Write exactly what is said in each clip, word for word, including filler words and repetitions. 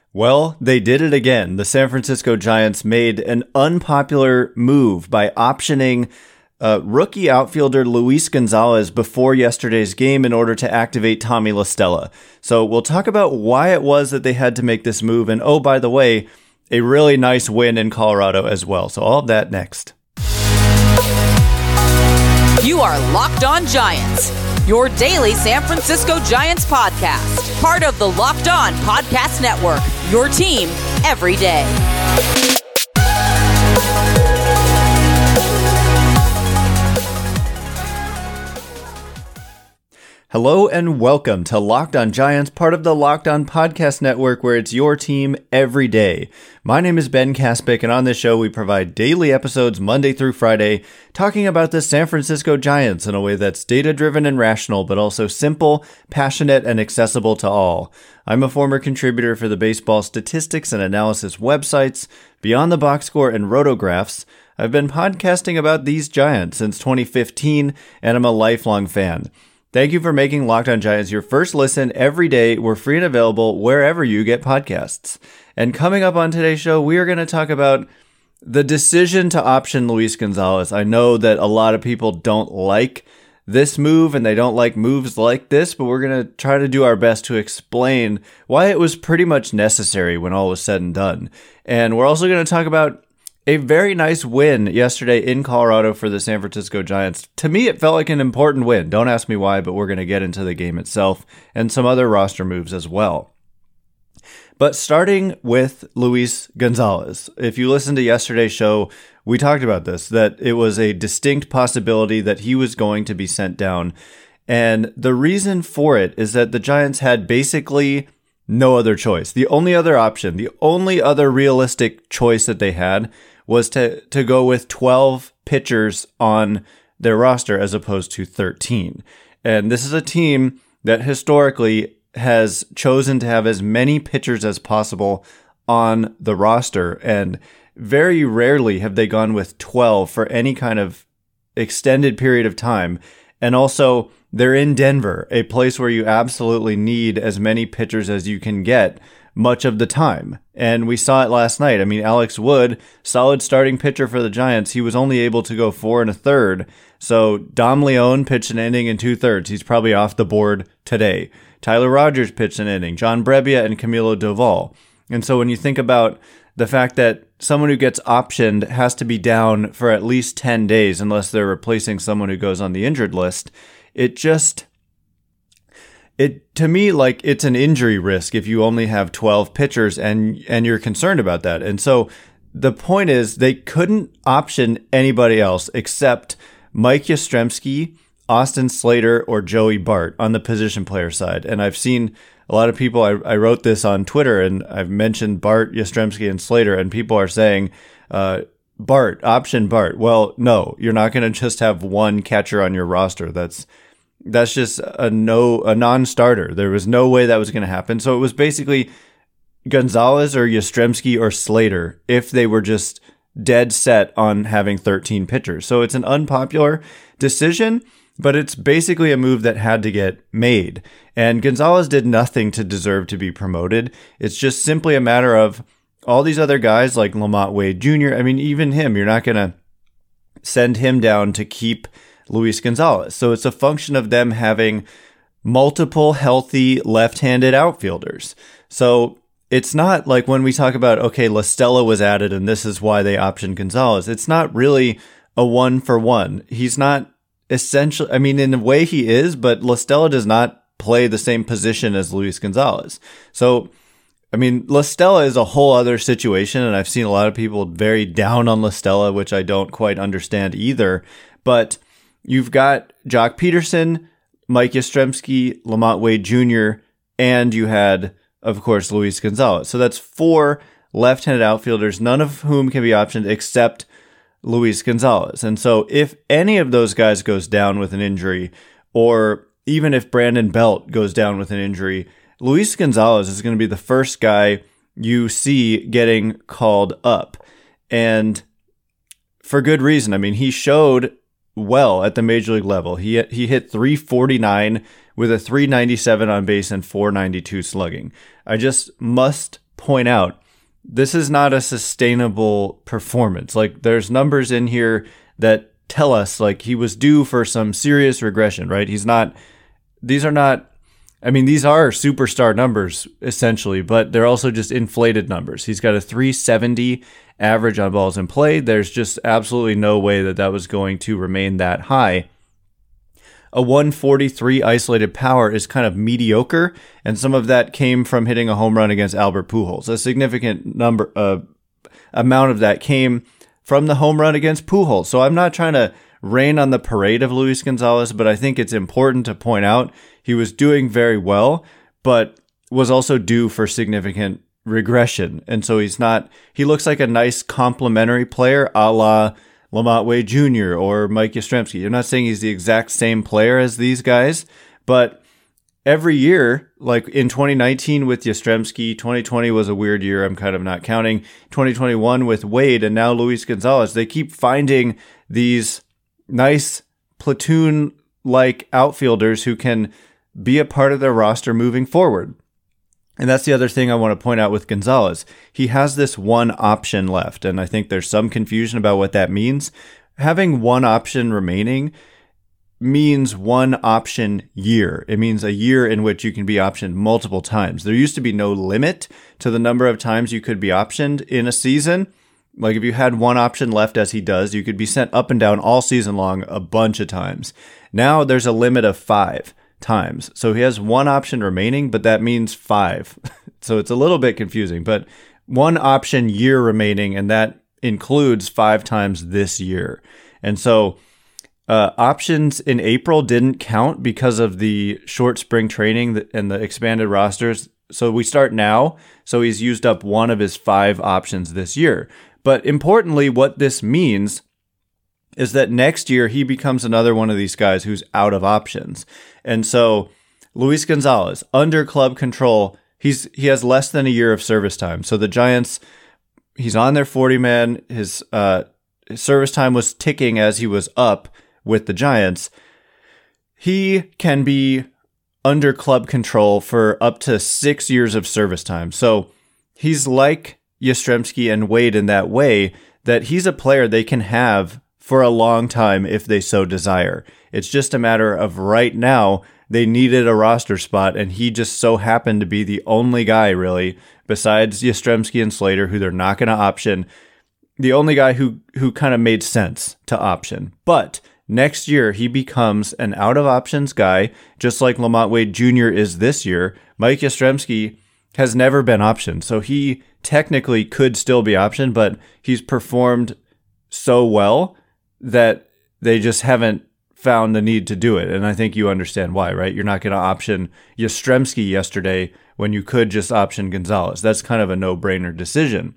Well, they did it again. The San Francisco Giants made an unpopular move by optioning uh, rookie outfielder Luis Gonzalez before yesterday's game in order to activate Tommy La Stella. So we'll talk about why it was that they had to make this move. And oh, by the way, a really nice win in Colorado as well. So all of that next. You are Locked On Giants, your daily San Francisco Giants podcast. Part of the Locked On Podcast Network, your team every day. Hello and welcome to Locked On Giants, part of the Locked On Podcast Network, where it's your team every day. My name is Ben Kaspick, and on this show we provide daily episodes Monday through Friday, talking about the San Francisco Giants in a way that's data-driven and rational, but also simple, passionate, and accessible to all. I'm a former contributor for the baseball statistics and analysis websites, Beyond the Box Score and Rotographs. I've been podcasting about these Giants since twenty fifteen, and I'm a lifelong fan. Thank you for making Locked On Giants your first listen every day. We're free and available wherever you get podcasts. And coming up on today's show, we are going to talk about the decision to option Luis Gonzalez. I know that a lot of people don't like this move and they don't like moves like this, but we're going to try to do our best to explain why it was pretty much necessary when all was said and done. And we're also going to talk about a very nice win yesterday in Colorado for the San Francisco Giants. To me, it felt like an important win. Don't ask me why, but we're going to get into the game itself and some other roster moves as well. But starting with Luis Gonzalez, if you listened to yesterday's show, we talked about this, that it was a distinct possibility that he was going to be sent down. And the reason for it is that the Giants had basically no other choice. The only other option, the only other realistic choice that they had was to, to go with twelve pitchers on their roster as opposed to thirteen. And this is a team that historically has chosen to have as many pitchers as possible on the roster. And very rarely have they gone with twelve for any kind of extended period of time. And also, they're in Denver, a place where you absolutely need as many pitchers as you can get much of the time. And we saw it last night. I mean, Alex Wood, solid starting pitcher for the Giants. He was only able to go four and a third. So Dom Leone pitched an inning and two thirds. He's probably off the board today. Tyler Rogers pitched an inning. John Brebbia and Camilo Doval. And so when you think about the fact that someone who gets optioned has to be down for at least ten days unless they're replacing someone who goes on the injured list, it just, it to me, like it's an injury risk if you only have twelve pitchers and and you're concerned about that. And so the point is they couldn't option anybody else except Mike Yastrzemski, Austin Slater, or Joey Bart on the position player side. And I've seen a lot of people, I, I wrote this on Twitter and I've mentioned Bart, Yastrzemski, and Slater, and people are saying, uh, Bart, option Bart. Well, no, you're not going to just have one catcher on your roster. That's that's just a no, a non-starter. There was no way that was going to happen. So it was basically Gonzalez or Yastrzemski or Slater if they were just dead set on having thirteen pitchers. So it's an unpopular decision, but it's basically a move that had to get made. And Gonzalez did nothing to deserve to be promoted. It's just simply a matter of all these other guys like LaMonte Wade Junior I mean, even him, you're not going to send him down to keep Luis Gonzalez. So it's a function of them having multiple healthy left-handed outfielders. So it's not like when we talk about, okay, La Stella was added and this is why they optioned Gonzalez. It's not really a one for one. He's not essentially, I mean, in a way he is, but La Stella does not play the same position as Luis Gonzalez. So I mean, La Stella is a whole other situation, and I've seen a lot of people very down on La Stella, which I don't quite understand either. But you've got Jock Peterson, Mike Yastrzemski, LaMonte Wade Junior, and you had, of course, Luis Gonzalez. So that's four left-handed outfielders, none of whom can be optioned except Luis Gonzalez. And so if any of those guys goes down with an injury, or even if Brandon Belt goes down with an injury, Luis Gonzalez is going to be the first guy you see getting called up. And for good reason. I mean, he showed well at the major league level. He he hit three forty-nine with a three ninety-seven on base and four ninety-two slugging. I just must point out, this is not a sustainable performance. Like, there's numbers in here that tell us, like, he was due for some serious regression, right? He's not, these are not, I mean, these are superstar numbers, essentially, but they're also just inflated numbers. He's got a three seventy average on balls in play. There's just absolutely no way that that was going to remain that high. A one forty-three isolated power is kind of mediocre, and some of that came from hitting a home run against Albert Pujols. A significant number, uh, amount of that came from the home run against Pujols. So I'm not trying to rain on the parade of Luis Gonzalez, but I think it's important to point out he was doing very well, but was also due for significant regression. And so he's not, he looks like a nice complementary player a la LaMonte Wade Junior or Mike Yastrzemski. I'm not saying he's the exact same player as these guys, but every year, like in twenty nineteen with Yastrzemski, twenty twenty was a weird year, I'm kind of not counting, twenty twenty-one with Wade, and now Luis Gonzalez, they keep finding these nice platoon-like outfielders who can be a part of their roster moving forward. And that's the other thing I want to point out with Gonzalez. He has this one option left, and I think there's some confusion about what that means. Having one option remaining means one option year. It means a year in which you can be optioned multiple times. There used to be no limit to the number of times you could be optioned in a season. Like if you had one option left, as he does, you could be sent up and down all season long a bunch of times. Now there's a limit of five times. So he has one option remaining, but that means five. So it's a little bit confusing, but one option year remaining, and that includes five times this year. And so uh, options in April didn't count because of the short spring training and the expanded rosters. So we start now. So he's used up one of his five options this year. But importantly, what this means is that next year he becomes another one of these guys who's out of options. And so Luis Gonzalez, under club control, he's he has less than a year of service time. So the Giants, he's on their forty man. His, uh, his service time was ticking as he was up with the Giants. He can be under club control for up to six years of service time. So he's like Yastrzemski and Wade in that way, that he's a player they can have for a long time if they so desire. It's just a matter of right now, they needed a roster spot, and he just so happened to be the only guy, really, besides Yastrzemski and Slater, who they're not going to option, the only guy who, who kind of made sense to option. But next year, he becomes an out-of-options guy, just like LaMonte Wade Junior is this year. Mike Yastrzemski has never been optioned, so he technically could still be optioned, but he's performed so well that they just haven't found the need to do it. And I think you understand why, right? You're not going to option Yastrzemski yesterday when you could just option Gonzalez. That's kind of a no-brainer decision.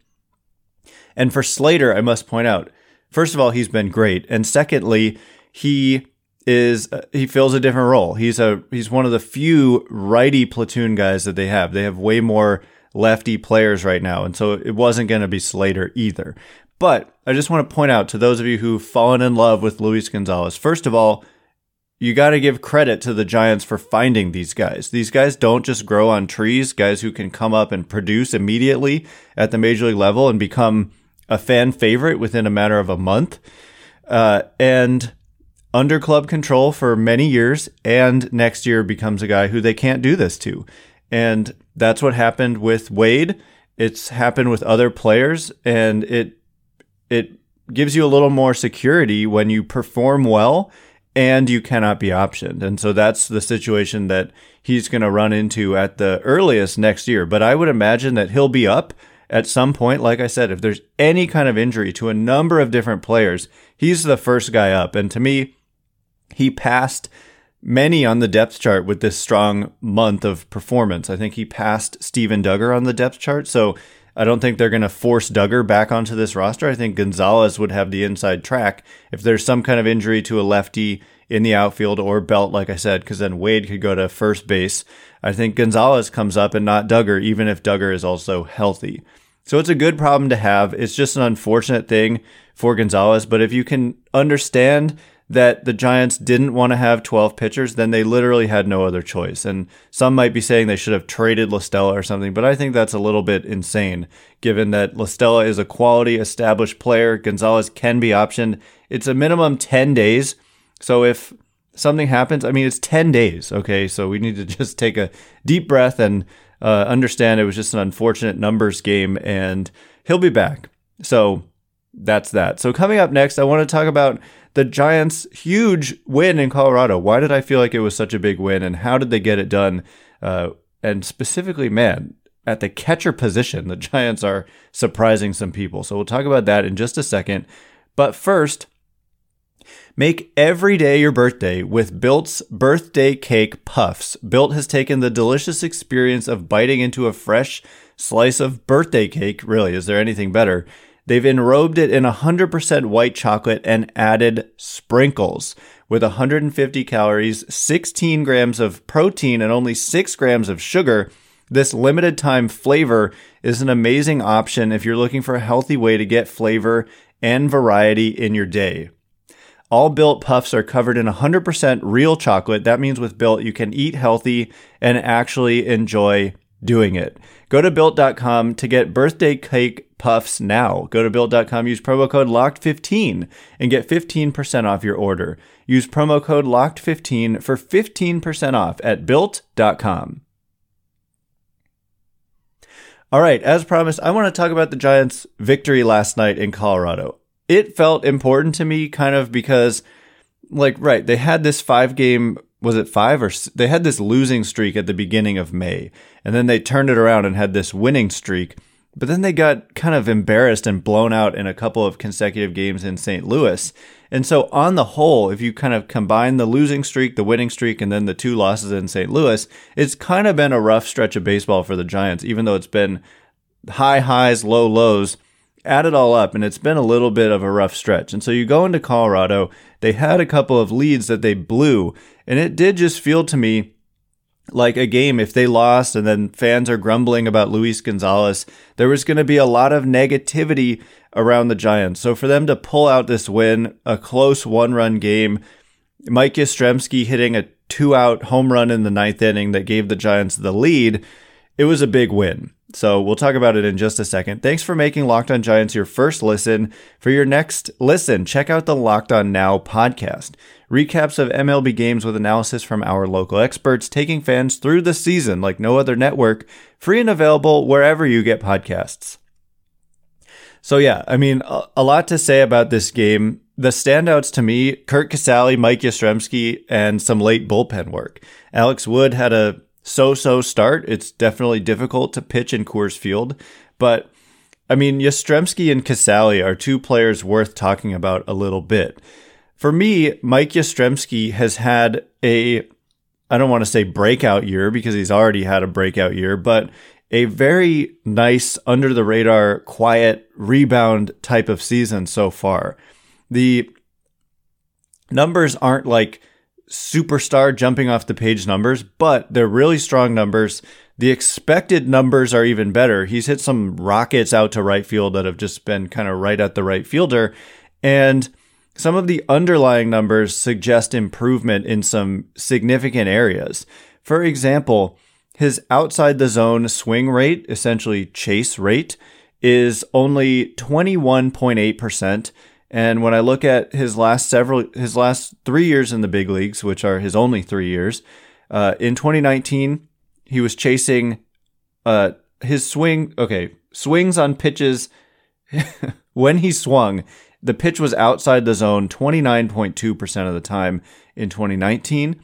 And for Slater, I must point out, first of all, he's been great. And secondly, he is he fills a different role. He's a he's one of the few righty platoon guys that they have. They have way more lefty players right now. And so it wasn't going to be Slater either. But I just want to point out to those of you who've fallen in love with Luis Gonzalez, first of all, you got to give credit to the Giants for finding these guys. These guys don't just grow on trees, guys who can come up and produce immediately at the major league level and become a fan favorite within a matter of a month. Uh, and under club control for many years, and next year becomes a guy who they can't do this to. And that's what happened with Wade. It's happened with other players, and it It gives you a little more security when you perform well and you cannot be optioned. And so that's the situation that he's going to run into at the earliest next year. But I would imagine that he'll be up at some point. Like I said, if there's any kind of injury to a number of different players, he's the first guy up. And to me, he passed many on the depth chart with this strong month of performance. I think he passed Steven Duggar on the depth chart. So I don't think they're going to force Duggar back onto this roster. I think Gonzalez would have the inside track if there's some kind of injury to a lefty in the outfield or Belt, like I said, because then Wade could go to first base. I think Gonzalez comes up and not Duggar, even if Duggar is also healthy. So it's a good problem to have. It's just an unfortunate thing for Gonzalez. But if you can understand that the Giants didn't want to have twelve pitchers, then they literally had no other choice. And some might be saying they should have traded La Stella or something, but I think that's a little bit insane, given that La Stella is a quality established player. Gonzalez can be optioned. It's a minimum ten days. So if something happens, I mean, it's ten days. Okay. So we need to just take a deep breath and uh, understand it was just an unfortunate numbers game, and he'll be back. So that's that. So coming up next, I want to talk about the Giants' huge win in Colorado. Why did I feel like it was such a big win, and how did they get it done? Uh, and specifically, man, at the catcher position, the Giants are surprising some people. So we'll talk about that in just a second. But first, make every day your birthday with Built's birthday cake puffs. Built has taken the delicious experience of biting into a fresh slice of birthday cake. Really, is there anything better? They've enrobed it in one hundred percent white chocolate and added sprinkles. With one hundred fifty calories, sixteen grams of protein, and only six grams of sugar, this limited time flavor is an amazing option if you're looking for a healthy way to get flavor and variety in your day. All Built Puffs are covered in one hundred percent real chocolate. That means with Built, you can eat healthy and actually enjoy doing it. Go to built dot com to get birthday cake puffs now. Go to built dot com, use promo code locked fifteen and get fifteen percent off your order. Use promo code locked fifteen for fifteen percent off at built dot com. All right, as promised, I want to talk about the Giants' victory last night in Colorado. It felt important to me kind of because, like, right, they had this five-game, was it five or they had this losing streak at the beginning of May, and then they turned it around and had this winning streak, but then they got kind of embarrassed and blown out in a couple of consecutive games in Saint Louis. And so on the whole, if you kind of combine the losing streak, the winning streak, and then the two losses in Saint Louis, it's kind of been a rough stretch of baseball for the Giants, even though it's been high highs, low lows. Add it all up, and it's been a little bit of a rough stretch. And so you go into Colorado, they had a couple of leads that they blew, and it did just feel to me like a game. If they lost and then fans are grumbling about Luis Gonzalez, there was going to be a lot of negativity around the Giants. So for them to pull out this win, a close one-run game, Mike Yastrzemski hitting a two-out home run in the ninth inning that gave the Giants the lead, it was a big win. So we'll talk about it in just a second. Thanks for making Locked On Giants your first listen. For your next listen, check out the Locked On Now podcast. Recaps of M L B games with analysis from our local experts, taking fans through the season like no other network, free and available wherever you get podcasts. So yeah, I mean, a, a lot to say about this game. The standouts to me, Curt Casali, Mike Yastrzemski, and some late bullpen work. Alex Wood had a so-so start. It's definitely difficult to pitch in Coors Field, but I mean, Yastrzemski and Casali are two players worth talking about a little bit. For me, Mike Yastrzemski has had a, I don't want to say breakout year because he's already had a breakout year, but a very nice, under the radar, quiet rebound type of season so far. The numbers aren't like superstar jumping off the page numbers, but they're really strong numbers. The expected numbers are even better. He's hit some rockets out to right field that have just been kind of right at the right fielder. And some of the underlying numbers suggest improvement in some significant areas. For example, his outside the zone swing rate, essentially chase rate, is only twenty-one point eight percent. And when I look at his last several, his last three years in the big leagues, which are his only three years, uh, in twenty nineteen, he was chasing uh, his swing. Okay, swings on pitches. When he swung, the pitch was outside the zone twenty-nine point two percent of the time in twenty nineteen,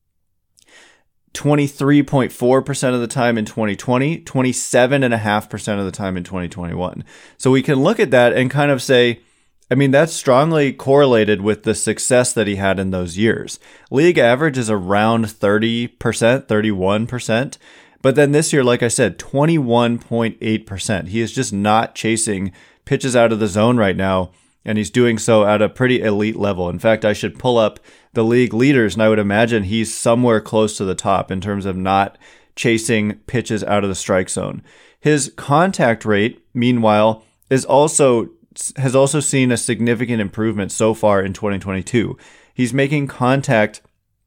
twenty-three point four percent of the time in twenty twenty, twenty-seven point five percent of the time in twenty twenty-one. So we can look at that and kind of say, I mean, that's strongly correlated with the success that he had in those years. League average is around thirty percent, thirty-one percent. But then this year, like I said, twenty-one point eight percent. He is just not chasing pitches out of the zone right now, and he's doing so at a pretty elite level. In fact, I should pull up the league leaders, and I would imagine he's somewhere close to the top in terms of not chasing pitches out of the strike zone. His contact rate, meanwhile, is also has also seen a significant improvement so far in twenty twenty-two. he's making contact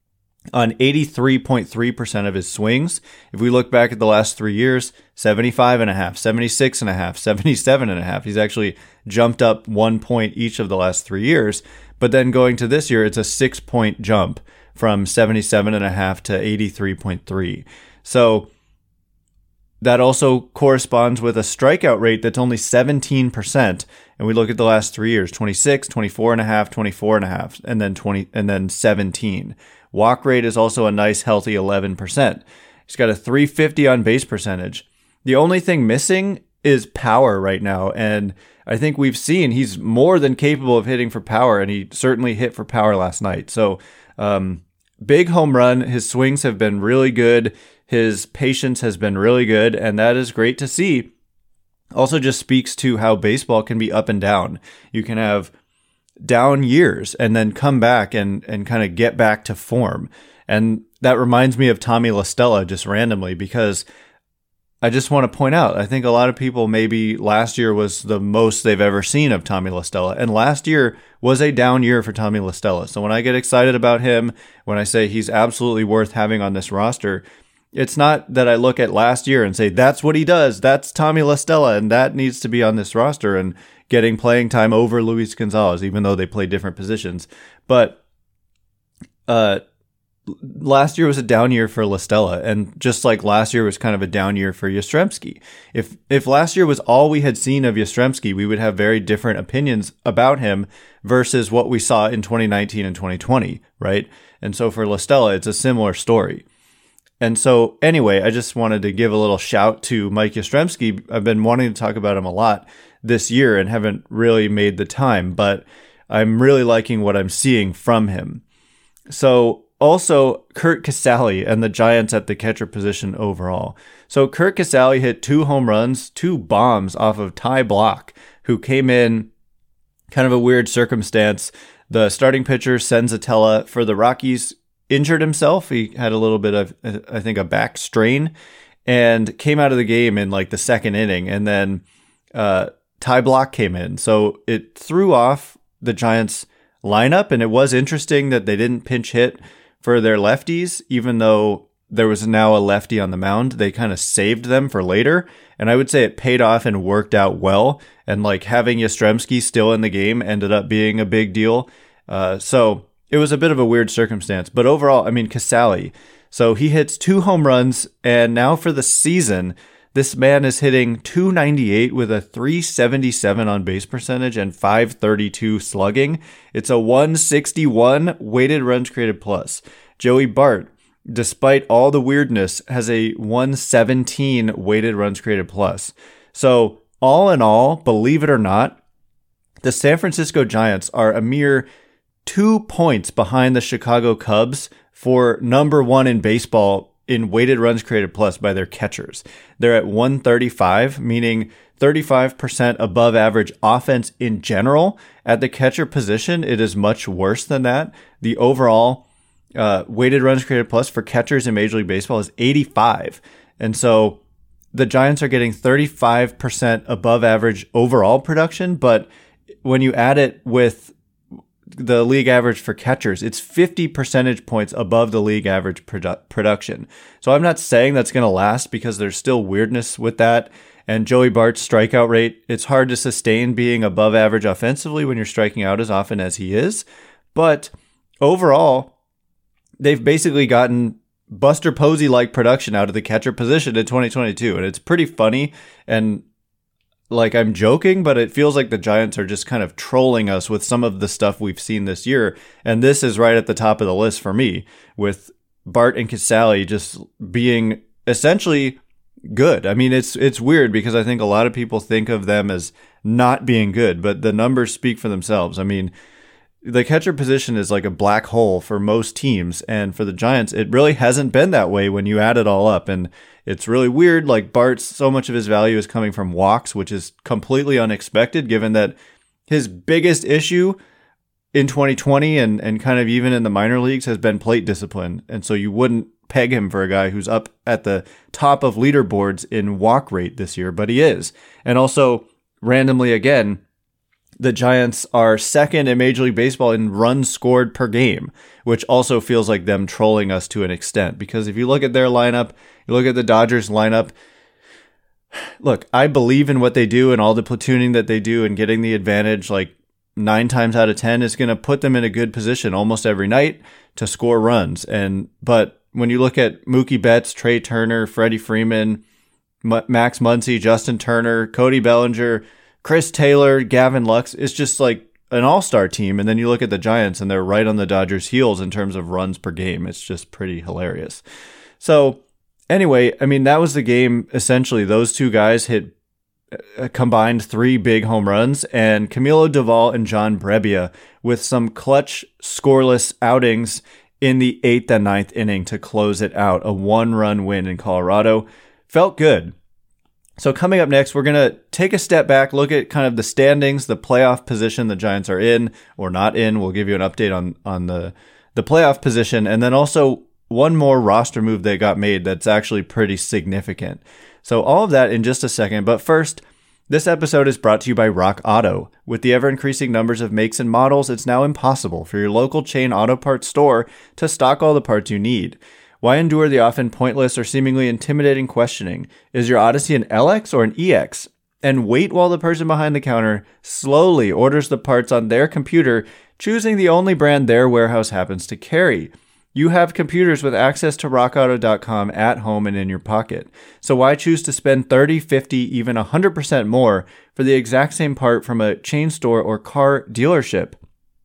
on eighty-three point three percent of his swings. If we look back at the last three years, seventy-five and a half, seventy-six and a half, seventy-seven and a half. He's actually jumped up one point each of the last three years. But then going to this year, it's a six point jump from seventy-seven and a half to eighty-three point three. So that also corresponds with a strikeout rate that's only seventeen percent. And we look at the last three years, twenty-six, twenty-four and a half, twenty-four and a half, and then twenty, and then seventeen. Walk rate is also a nice, healthy eleven percent. He's got a three fifty on base percentage. The only thing missing is power right now. And I think we've seen he's more than capable of hitting for power, and he certainly hit for power last night. So, um, big home run. His swings have been really good. His patience has been really good, and that is great to see. Also just speaks to how baseball can be up and down. You can have down years and then come back and, and kind of get back to form. And that reminds me of Tommy La Stella just randomly, because I just want to point out, I think a lot of people, maybe last year was the most they've ever seen of Tommy La Stella. And last year was a down year for Tommy La Stella. So when I get excited about him, when I say he's absolutely worth having on this roster, it's not that I look at last year and say, that's what he does. That's Tommy La Stella, and that needs to be on this roster and getting playing time over Luis Gonzalez, even though they play different positions. But uh, last year was a down year for La Stella, and just like last year was kind of a down year for Yastrzemski. If if last year was all we had seen of Yastrzemski, we would have very different opinions about him versus what we saw in twenty nineteen and twenty twenty, right? And so for La Stella, it's a similar story. And so anyway, I just wanted to give a little shout to Mike Yastrzemski. I've been wanting to talk about him a lot this year and haven't really made the time, but I'm really liking what I'm seeing from him. So also Curt Casali and the Giants at the catcher position overall. So Curt Casali hit two home runs, two bombs off of Ty Blach, who came in kind of a weird circumstance. The starting pitcher, Senzatella, for the Rockies, injured himself. He had a little bit of, I think, a back strain, and came out of the game in like the second inning. And then uh, Ty Blach came in. So it threw off the Giants lineup. And it was interesting that they didn't pinch hit for their lefties, even though there was now a lefty on the mound. They kind of saved them for later. And I would say it paid off and worked out well. And like having Yastrzemski still in the game ended up being a big deal. Uh, so it was a bit of a weird circumstance, but overall, I mean, Casali. So he hits two home runs, and now for the season, this man is hitting two ninety-eight with a three seventy-seven on base percentage and five thirty-two slugging. It's a one sixty-one weighted runs created plus. Joey Bart, despite all the weirdness, has a one seventeen weighted runs created plus. So all in all, believe it or not, the San Francisco Giants are a mere two points behind the Chicago Cubs for number one in baseball in weighted runs created plus by their catchers. They're at one thirty-five, meaning thirty-five percent above average offense in general. At the catcher position, it is much worse than that. The overall uh, weighted runs created plus for catchers in Major League Baseball is eighty-five. And so the Giants are getting thirty-five percent above average overall production, but when you add it with the league average for catchers, it's fifty percentage points above the league average produ- production. So I'm not saying that's going to last, because there's still weirdness with that. And Joey Bart's strikeout rate, it's hard to sustain being above average offensively when you're striking out as often as he is. But overall, they've basically gotten Buster Posey-like production out of the catcher position in twenty twenty-two. And it's pretty funny, and like I'm joking, but it feels like the Giants are just kind of trolling us with some of the stuff we've seen this year. And this is right at the top of the list for me, with Bart and Casali just being essentially good. I mean, it's it's weird, because I think a lot of people think of them as not being good, but the numbers speak for themselves. I mean, the catcher position is like a black hole for most teams, and for the Giants, it really hasn't been that way when you add it all up. And it's really weird. Like Bart's, so much of his value is coming from walks, which is completely unexpected, given that his biggest issue in twenty twenty and, and kind of even in the minor leagues has been plate discipline. And so you wouldn't peg him for a guy who's up at the top of leaderboards in walk rate this year, but he is. And also, randomly again, the Giants are second in Major League Baseball in runs scored per game, which also feels like them trolling us to an extent. Because if you look at their lineup, you look at the Dodgers lineup, look, I believe in what they do and all the platooning that they do and getting the advantage, like nine times out of ten is going to put them in a good position almost every night to score runs. And but when you look at Mookie Betts, Trey Turner, Freddie Freeman, M- Max Muncy, Justin Turner, Cody Bellinger, Chris Taylor, Gavin Lux, it's just like an all-star team. And then you look at the Giants and they're right on the Dodgers' heels in terms of runs per game. It's just pretty hilarious. So anyway, I mean, that was the game. Essentially, those two guys hit a combined three big home runs, and Camilo Doval and John Brebbia with some clutch scoreless outings in the eighth and ninth inning to close it out. A one-run win in Colorado. Felt good. So coming up next, we're going to take a step back, look at kind of the standings, the playoff position the Giants are in or not in. We'll give you an update on, on the, the playoff position, and then also one more roster move that got made that's actually pretty significant. So all of that in just a second. But first, this episode is brought to you by Rock Auto. With the ever-increasing numbers of makes and models, it's now impossible for your local chain auto parts store to stock all the parts you need. Why endure the often pointless or seemingly intimidating questioning? Is your Odyssey an L X or an E X? And wait while the person behind the counter slowly orders the parts on their computer, choosing the only brand their warehouse happens to carry. You have computers with access to rock auto dot com at home and in your pocket. So why choose to spend thirty, fifty, even one hundred percent more for the exact same part from a chain store or car dealership?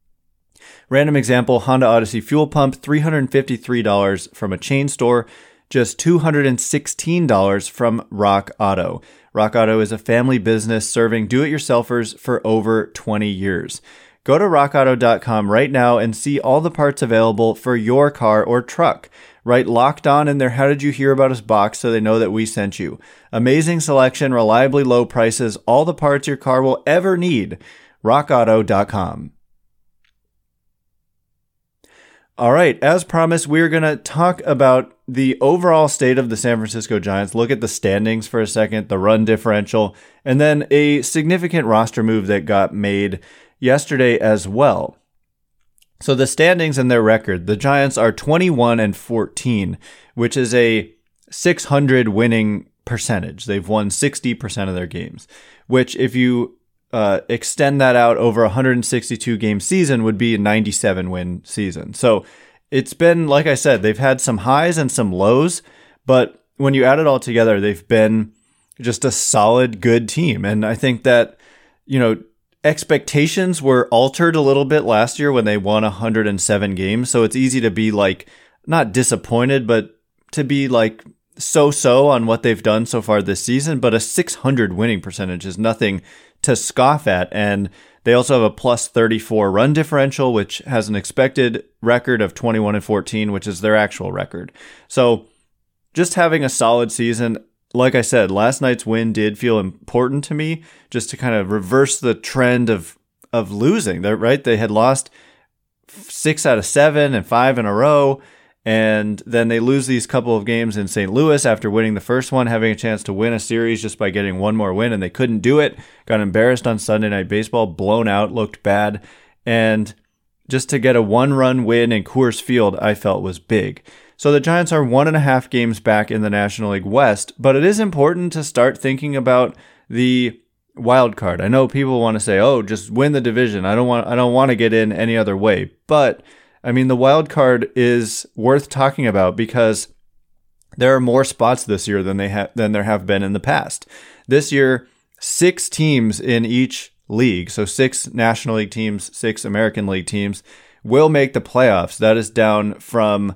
Random example, Honda Odyssey fuel pump, three hundred fifty-three dollars from a chain store, just two hundred sixteen dollars from Rock Auto. Rock Auto is a family business serving do-it-yourselfers for over twenty years. Go to rock auto dot com right now and see all the parts available for your car or truck. Write Locked On in their How Did You Hear About Us box so they know that we sent you. Amazing selection, reliably low prices, all the parts your car will ever need. rock auto dot com. All right, as promised, we're going to talk about the overall state of the San Francisco Giants, look at the standings for a second, the run differential, and then a significant roster move that got made yesterday as well. So the standings and their record, the Giants are twenty-one and fourteen, which is a six hundred winning percentage. They've won sixty percent of their games, which if you uh, extend that out over a one hundred sixty-two game season would be a ninety-seven win season. So it's been, like I said, they've had some highs and some lows, but when you add it all together, they've been just a solid, good team. And I think that, you know, expectations were altered a little bit last year when they won one hundred seven games. So it's easy to be like, not disappointed, but to be like so-so on what they've done so far this season. But a six hundred winning percentage is nothing to scoff at. And they also have a plus thirty-four run differential, which has an expected record of twenty-one and fourteen, which is their actual record. So just having a solid season. Like I said, last night's win did feel important to me just to kind of reverse the trend of of losing. They're, right? They had lost six out of seven and five in a row, and then they lose these couple of games in Saint Louis after winning the first one, having a chance to win a series just by getting one more win, and they couldn't do it. Got embarrassed on Sunday Night Baseball, blown out, looked bad, and just to get a one-run win in Coors Field, I felt was big. So the Giants are one and a half games back in the National League West, but it is important to start thinking about the wild card. I know people want to say, "Oh, just win the division. I don't want I don't want to get in any other way." But I mean, the wild card is worth talking about because there are more spots this year than they have than there have been in the past. This year, six teams in each league, so six National League teams, six American League teams, will make the playoffs. That is down from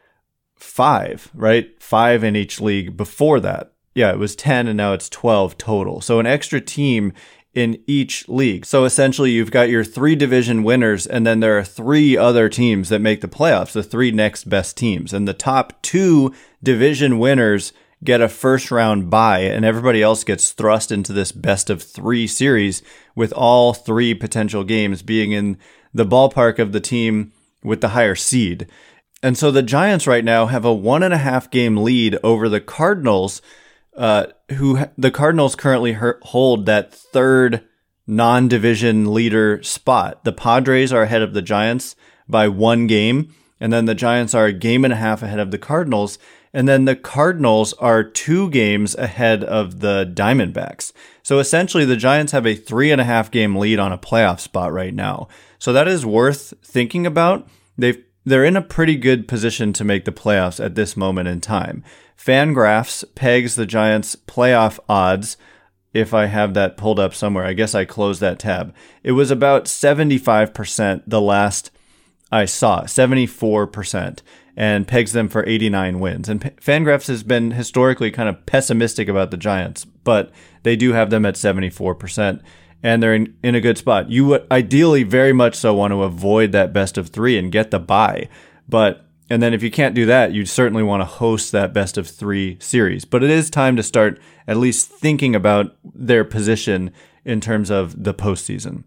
five, right? Five in each league before that. Yeah, it was ten and now it's twelve total. So an extra team in each league. So essentially you've got your three division winners and then there are three other teams that make the playoffs, the three next best teams. And the top two division winners get a first round bye and everybody else gets thrust into this best of three series with all three potential games being in the ballpark of the team with the higher seed. And so the Giants right now have a one and a half game lead over the Cardinals, uh, who the Cardinals currently hold that third non-division leader spot. The Padres are ahead of the Giants by one game, and then the Giants are a game and a half ahead of the Cardinals, and then the Cardinals are two games ahead of the Diamondbacks. So essentially, the Giants have a three and a half game lead on a playoff spot right now. So that is worth thinking about. They've They're in a pretty good position to make the playoffs at this moment in time. Fangraphs pegs the Giants' playoff odds. If I have that pulled up somewhere, I guess I closed that tab. It was about seventy-five percent the last I saw, seventy-four percent, and pegs them for eighty-nine wins. And Fangraphs has been historically kind of pessimistic about the Giants, but they do have them at seventy-four percent. And they're in, in a good spot. You would ideally very much so want to avoid that best of three and get the bye. But, and then if you can't do that, you certainly want to host that best of three series. But it is time to start at least thinking about their position in terms of the postseason.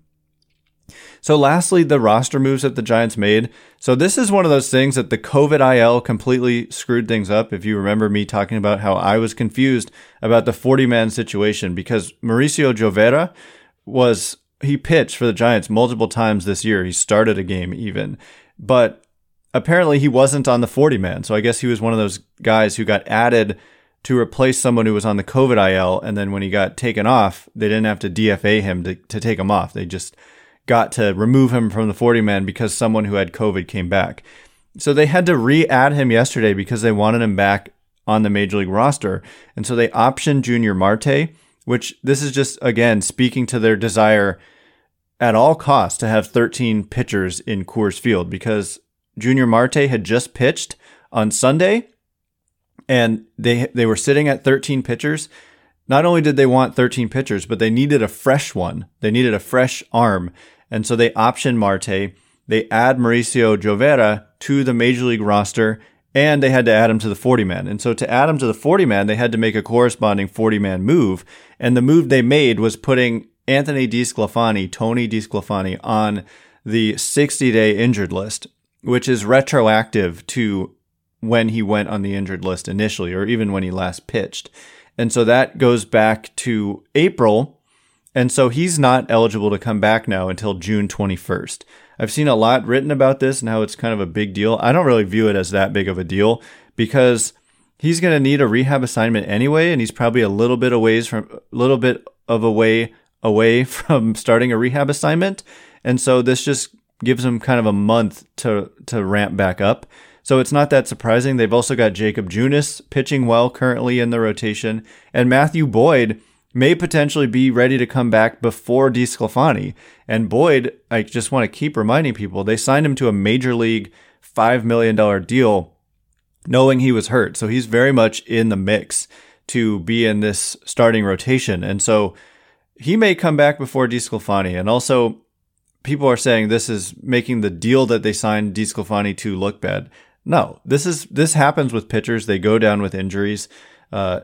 So lastly, the roster moves that the Giants made. So this is one of those things that the COVID I L completely screwed things up. If you remember me talking about how I was confused about the forty-man situation, because Mauricio Jovera was, he pitched for the Giants multiple times this year. He started a game even, but apparently he wasn't on the forty-man. So I guess he was one of those guys who got added to replace someone who was on the COVID I L. And then when he got taken off, they didn't have to D F A him to, to take him off. They just got to remove him from the forty-man because someone who had COVID came back. So they had to re-add him yesterday because they wanted him back on the Major League roster. And so they optioned Junior Marte, which this is just, again, speaking to their desire at all costs to have thirteen pitchers in Coors Field, because Junior Marte had just pitched on Sunday and they they were sitting at thirteen pitchers. Not only did they want thirteen pitchers, but they needed a fresh one. They needed a fresh arm. And so they optioned Marte. They add Mauricio Jovera to the Major League roster, and they had to add him to the forty-man. And so to add him to the forty-man, they had to make a corresponding forty-man move. And the move they made was putting Anthony DeSclafani, Tony DeSclafani, on the sixty-day injured list, which is retroactive to when he went on the injured list initially, or even when he last pitched. And so that goes back to April. And so he's not eligible to come back now until June twenty-first. I've seen a lot written about this and how it's kind of a big deal. I don't really view it as that big of a deal because he's going to need a rehab assignment anyway, and he's probably a little bit away from a little bit of a way away from starting a rehab assignment. And so this just gives him kind of a month to to ramp back up. So it's not that surprising. They've also got Jacob Junis pitching well currently in the rotation, and Matthew Boyd may potentially be ready to come back before DeSclafani. And Boyd, I just want to keep reminding people, they signed him to a major league five million dollars deal knowing he was hurt. So he's very much in the mix to be in this starting rotation. And so he may come back before DeSclafani. And also, people are saying this is making the deal that they signed DeSclafani to look bad. No, this is this happens with pitchers. They go down with injuries. Uh,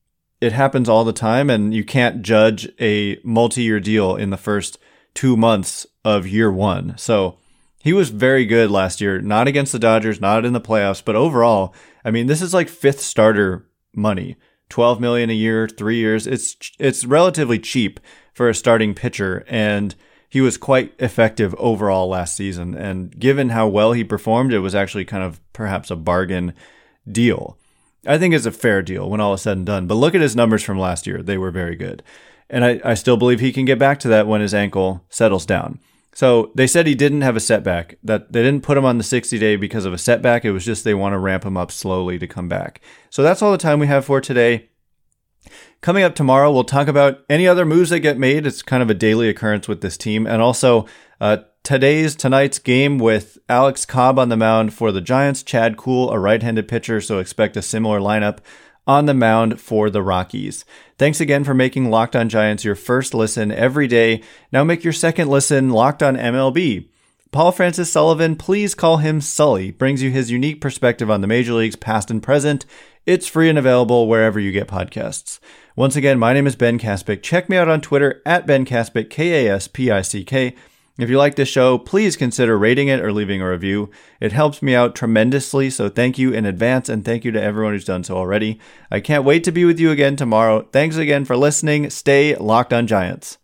It happens all the time, and you can't judge a multi-year deal in the first two months of year one. So he was very good last year, not against the Dodgers, not in the playoffs, but overall, I mean, this is like fifth starter money, twelve million dollars a year, three years. It's it's relatively cheap for a starting pitcher, and he was quite effective overall last season. And given how well he performed, it was actually kind of perhaps a bargain deal. I think it's a fair deal when all is said and done. But look at his numbers from last year. They were very good. And I, I still believe he can get back to that when his ankle settles down. So they said he didn't have a setback, that they didn't put him on the sixty-day because of a setback. It was just they want to ramp him up slowly to come back. So that's all the time we have for today. Coming up tomorrow, we'll talk about any other moves that get made. It's kind of a daily occurrence with this team. And also uh, today's, tonight's game with Alex Cobb on the mound for the Giants, Chad Kuhl, a right-handed pitcher, so expect a similar lineup on the mound for the Rockies. Thanks again for making Locked On Giants your first listen every day. Now make your second listen Locked On M L B. Paul Francis Sullivan, please call him Sully, brings you his unique perspective on the major leagues past and present. It's free and available wherever you get podcasts. Once again, my name is Ben Kaspick. Check me out on Twitter at Ben Kaspick, K A S P I C K. If you like this show, please consider rating it or leaving a review. It helps me out tremendously, so thank you in advance, and thank you to everyone who's done so already. I can't wait to be with you again tomorrow. Thanks again for listening. Stay Locked On Giants.